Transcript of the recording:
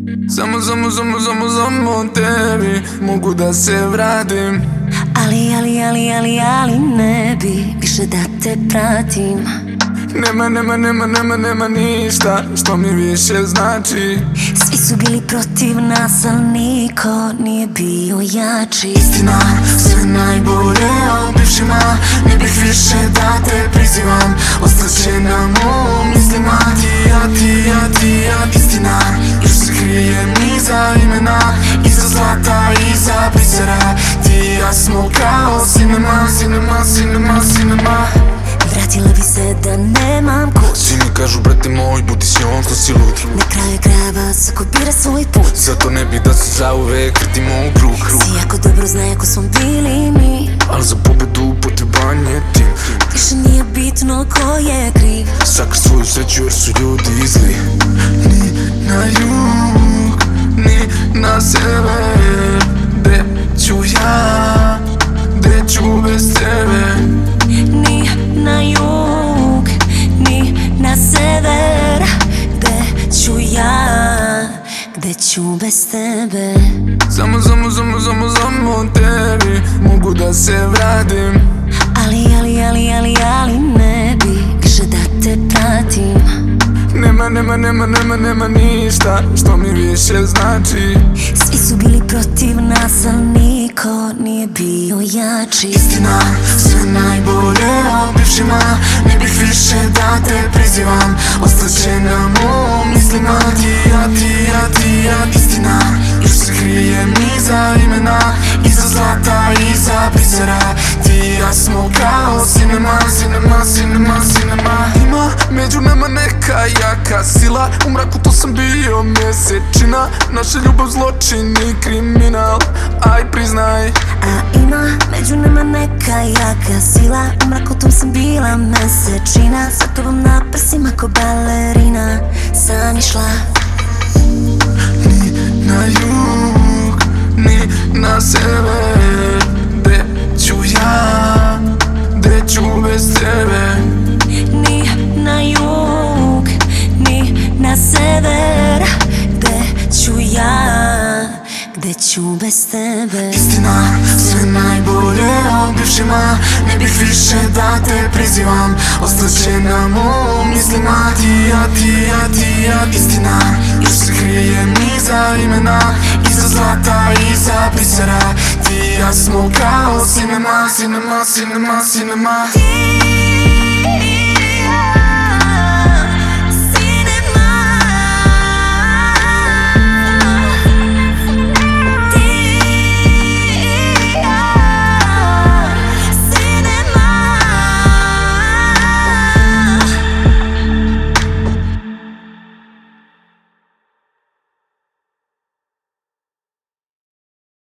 Samo tebi mogu da se vratim. Ali ne bi više da te pratim. Nema ništa što mi više znači. Svi su bili protiv nas, al niko nije bio jači. Istina, sve najbolje o bivšima. Ne bih više da te prizivam. Ostaće nam u mislima. Ti ja. Istina, još se krijem iza imena, iza zlata, iza bisera. Ti i ja smo kao sinema. Vratila bi se da nemam kuć. Svi mi kažu, brate moj, budi s njom što si lud. Na kraju krajeva svako bira svoj put. Zato ne bih da se zauvek vrtimo u krug. Svi jako dobro znaju ako smo bili mi, al za pobedu potreban je tim. više nije bitno ko je kriv. Sakaš svoju sreću jer su ljudi zli. Ni na jug, ni na sever. Gde ću ja, gde ću bez tebe? Ni na jug, ni na sever. Gde ću ja, gde ću bez tebe? Samo tebi mogu da se vratim. Ali ne bi više da te pratim. Nema ništa što mi više znači. Svi su bili protiv nas, al niko nije bio jači. Istina, sve najbolje o bivšima. Ne bih više da te prizivam. Ostaće nam u mislima. Ti ja. Istina, još se krijem iza imena, iza zlata, iza bisera. Ti i ja smo kao sinema. Ima među nama neka jaka sila. U mraku to sam bio mesečina. Naša ljubav zločin i kriminal, aj priznaj. A ima među nama neka jaka sila. U mraku tom sam bila mesečina. Sa tobom na prsima ko balerina sam išla. Ni na jug, ni na sever. Gde ću ja, gde ću bez tebe? Ni na jug, ni na sever. Gde ću ja, gde ću bez tebe? Istina, sve najbolje o bivšima. Ne bih više da te prizivam. Ostaće nam u mislima. Ti ja. Istina, još se krijem iza imena, iza zlata, iza bisera. Ti i ja smo kao sinema.